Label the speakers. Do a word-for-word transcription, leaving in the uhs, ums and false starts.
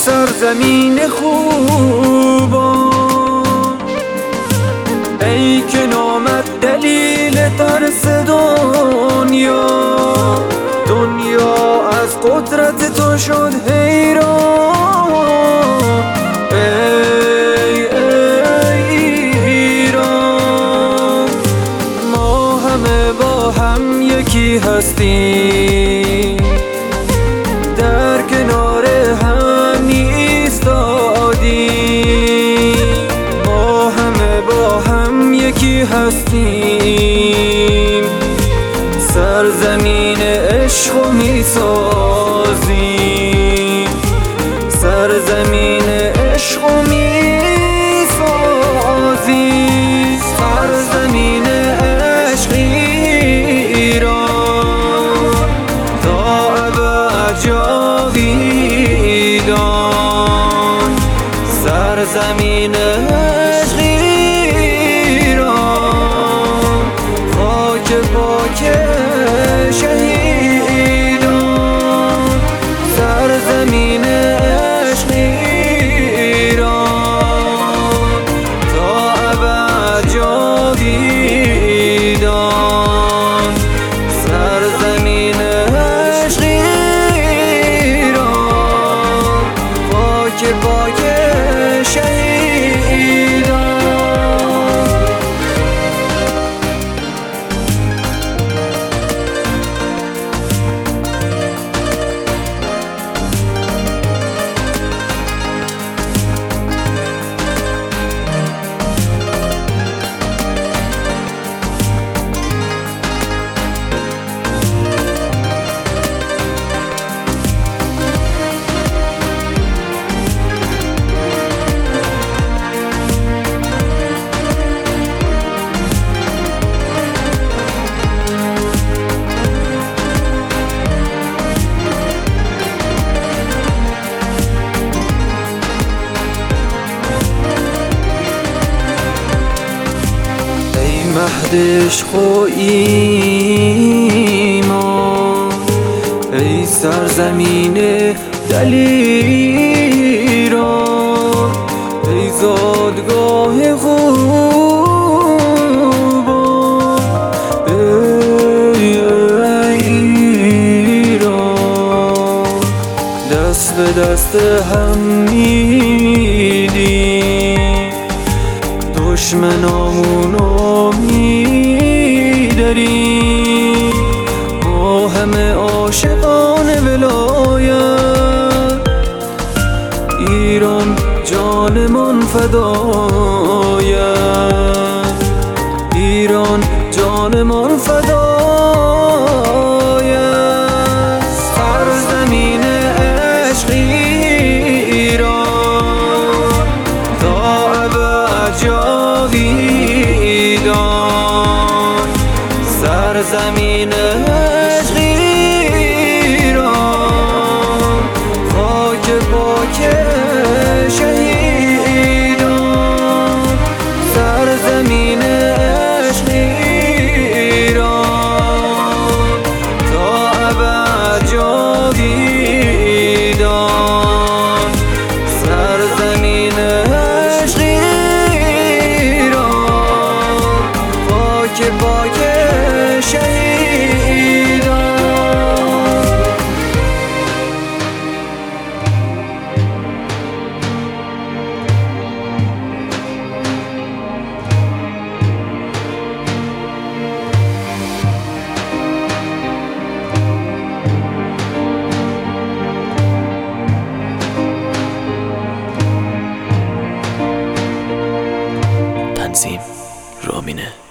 Speaker 1: سرزمین خوبان، ای که نامت دلیل ترس دنیا. دنیا از قدرت تو شد حیران، ای ای ایران. ما همه با هم یکی هستیم، در کنار هم ایستادیم. ما همه با هم یکی هستیم، سرزمین عشق و میسازیم، سرزمین عشق و میسازیم. سرزمین عشق ایران، تا ابد جاویدان. سرزمین عشق ایران، خاک پاک شهیدان. سرزمین عشق ایران، تا ابد جاویدان. سرزمین عشق ایران، خاک پاک شهیدان. مهد عشق و ایمان، ای سرزمین دلیران. ای زادگاه خوبان، ای ایران. دست به دست هم میدیم، دشمنامونو میداریم. ما همه عاشقان ولایت، ایران جانمان فدایت. ایران جانمان فدایت. سرزمین عشق ایران، تا ابد جاویدان. سرزمین عشق ایران، خاک پاک شهیدان. سرزمین عشق ایران، تا ابد جاویدان. سرزمین عشق ایران، خاک پاک شهیدان.
Speaker 2: تنظیم رامینه.